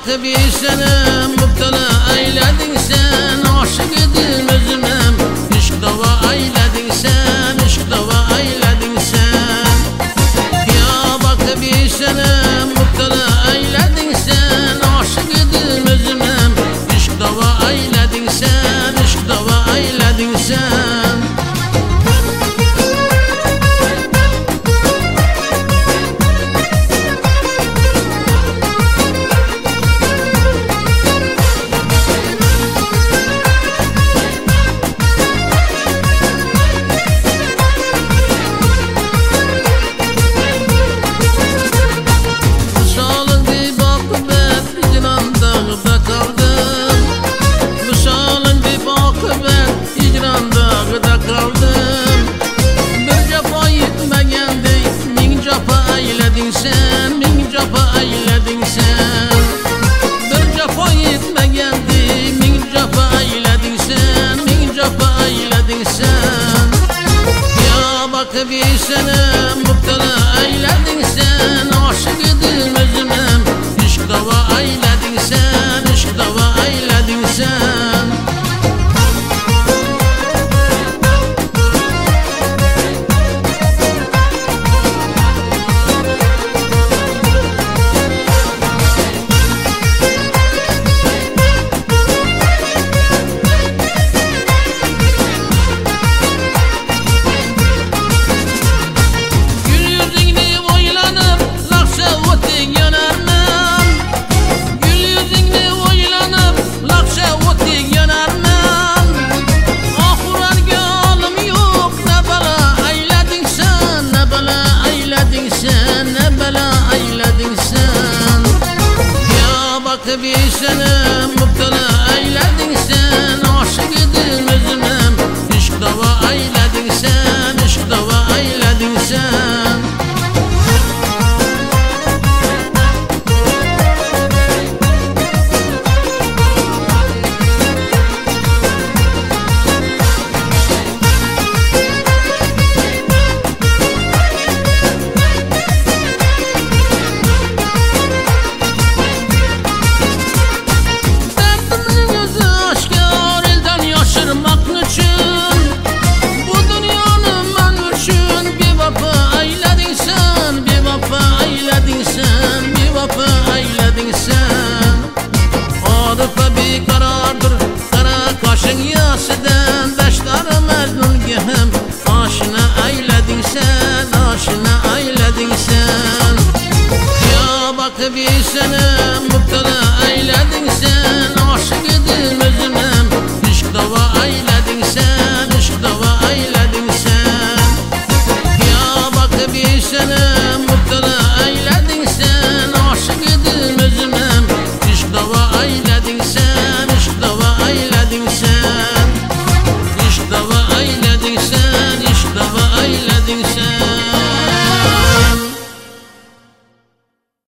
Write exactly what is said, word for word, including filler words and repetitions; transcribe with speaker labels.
Speaker 1: bakıp bir sene müptela eyledin sen. Aşık edin özümem işk dava eyledin sen, işk dava eyledin sen. Ya bakıp bir sene müptela eyledin sen. Aşık edin özümem işk dava eyledin sen, işk dava eyledin sen. Sen min capa eyledin sen. Bir capa yetmegendi, min capa eyledin sen, min capa eyledin sen. Ya bakıp bir sene müptela eyledin sen. Aşık edin özümem işk dava eyledin sen, işk dava eyledin sen. Bakıp bir sene müptela eyledin sen. Aşık edin özümem işk dava eyledin sen, işk dava eyledin sen. Arıfa bir karardır kara kaşın yasıdan. Daşları merdun gehem aşına eyledin sen, aşına eyledin sen. Ya bakıp bir sene müptela eyledin